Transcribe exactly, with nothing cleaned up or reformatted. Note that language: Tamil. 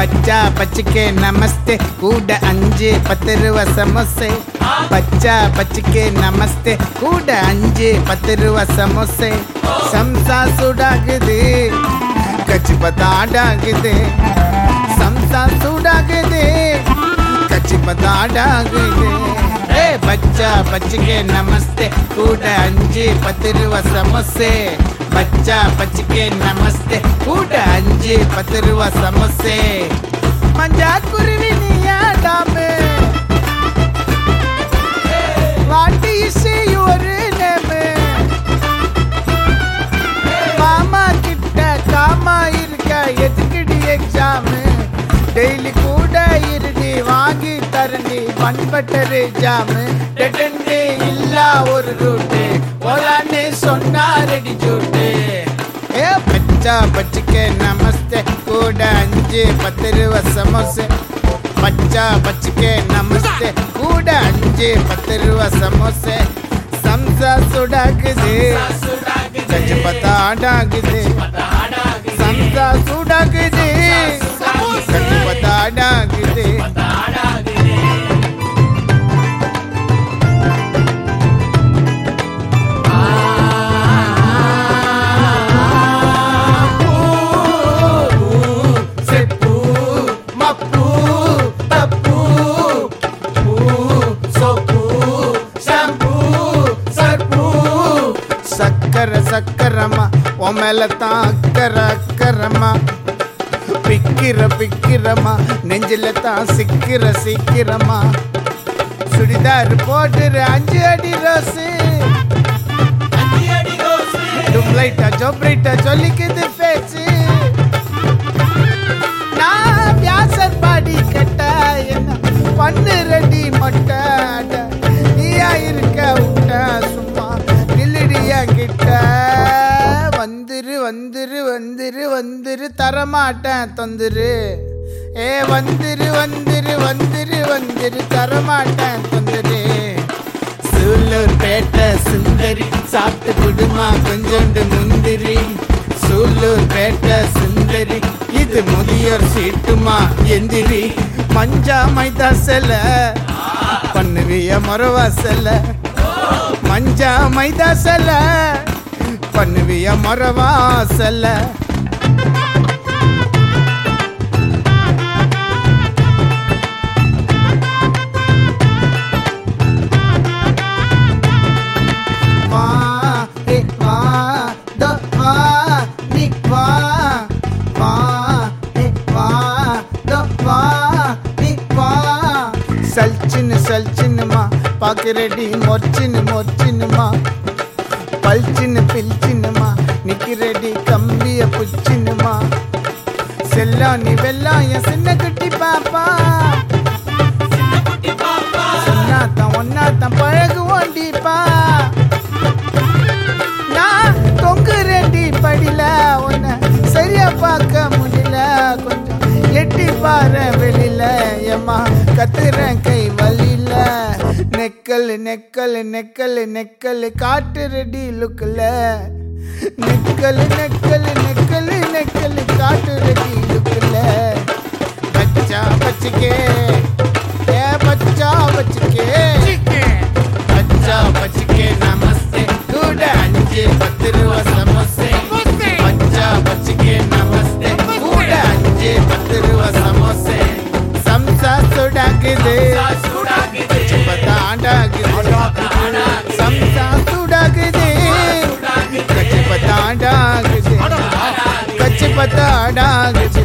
பச்சா பச்சிக்கே நமஸ்தே கூட அஞ்சு பத்து ரூபா சமோசே பச்சா பச்சிக்கே நமஸ்தே கூட அஞ்சு பத்து ரூபா சமோசே சம்சா சூடாகுது கச்சி பத்தாடாகுது சம்சா சூடாகுது கச்சி பத்தாடாகுது ஏ பச்சா பச்சிக்கே நமஸ்தே கூட அஞ்சு பத்து ரூபா சமோசே பச்சா பச்சிக்கே நமஸ்தே கூட அஞ்சு பத்து ரூபா சமோசே மஞ்சா குருவி நீயாடாமே வாட்டி இசை ஒரு நேமே மாமா கிட்ட காமா இருக்க எதுக்கடி எக்ஸாம் டெய்லி கூட இருடி வாங்கி தரண்டி பண்பட்டரு ஜாமு டெட்டன்டே இல்லா ஒரு ரூட்டு போலான்னு சொன்னா ரெடி ஜூட்டு ஏ பச்சா பச்சிக்கே நமஸ்தே கூட அஞ்சு பத்து ரூபா சமோசே பச்சா பச்சிக்கே நமஸ்தே கூட அஞ்சு பத்து ரூபா சமோசே சம்சா சுடாகுது கச்சி பத்தாடாகுது சம்சா சுடாகுது கச்சி பத்தாடாகுது சக்கர சக்கரமா உமேலத்தான் அக்கற அக்கறமா பிக்கிற பிக்கிரமா நெஞ்சில தான் சிக்கிற சிக்கிரமா சுடிதார் போட்டுற அஞ்சு அடி ரோசு டுப்ளைட்டா ஜோப்ரைட்டா சொல்லிக்குது பேச்சு நான் வியாசர் பாடி கட்ட என்ன பண்ணு ரெடி மொட்டை நீயா இருக்க விட்ட சும்மா நில்லுடியா கிட்ட வந்துரு வந்துரு வந்துரு வந்துரு தரமாட்டேன் தொந்துரு ஏ வந்துரு வந்துரு வந்துரு வந்துரு தரமாட்டேன் தொந்துரு சூலூர் பேட்டை சுந்தரி சாப்பிட்டு குடுமா கொஞ்சோண்டு முந்திரி சூலூர் பேட்டை சுந்தரி இது முதியோர் சீட்டுமா எந்திரி மஞ்சா மைதா செல பண்ணுவிய மொரவா செல மஞ்சா மைதா செல பண்ணுவிய மொரவா செல வா ஏ வா த வா நீ வா வா ஏ வா த வா நீ வா சல்ச்சின் சல்ச்சின்மா பாக்குறடி மொர்ச்சின் மொர்ச்சின்மா பல்ச்சின்னு பில்ச்சின்னுமா நிக்கிறடி கம்பிய புச்சின்னுமா செல்லா நீ வெல்லாம் என் சின்ன குட்டி பாப்பா சொன்னாத்தான் ஒன்னாத்தான் பழகுவோண்டிப்பா நான் தொங்கு ரெண்டி படில உன்னை சரியா பார்க்க முடியல கொஞ்சம் எட்டி பாரு வெளியில ஏமா கத்துறேன் கை வலியில நெக்கல் நெக்கல் நெக்கல் நெக்கல் காட்டு ரெடி லுக்குல நெக்கல் நெக்கல் நெக்கல் நெக்கல் காட்டு ரெடி லுக்குல பச்சா பச்சிக்கே ஏ பச்சா பச்சிக்கே பச்சா பச்சிக்கே நமஸ்தே கூட அஞ்சு பத்து ரூபா சமோசே பச்சா பச்சிக்கே நமஸ்தே கூட அஞ்சு பத்து ரூபா சமோசே சம்சா சுடாகுது கச்சி பத்தாடாகுது சம்சா சுடாகுது கச்சி பத்தாடாகுது கச்சி பத்தாடாகுது